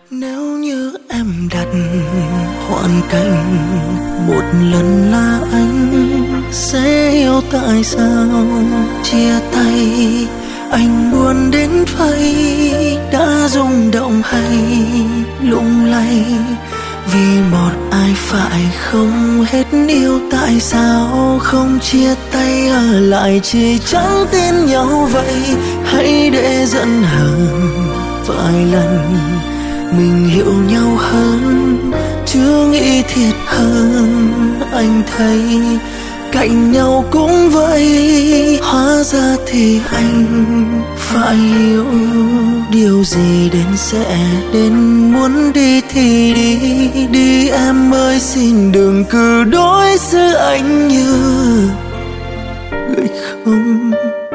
Nếu như em đặt hoàn cảnh một lần là anh sẽ hiểu tại sao chia tay anh buồn đến vậy, đã rung động hay lung lay vì một ai phải không hết yêu. Tại sao không chia tay ở lại chỉ chẳng tin nhau vậy? Hãy để giận hờn vài lần mình hiểu nhau hơn, chưa nghĩ thiệt hơn. Anh thấy cạnh nhau cũng vậy, hóa ra thì anh phải hiểu. Điều gì đến sẽ đến, muốn đi thì đi đi em ơi, xin đừng cứ đối xử anh như người không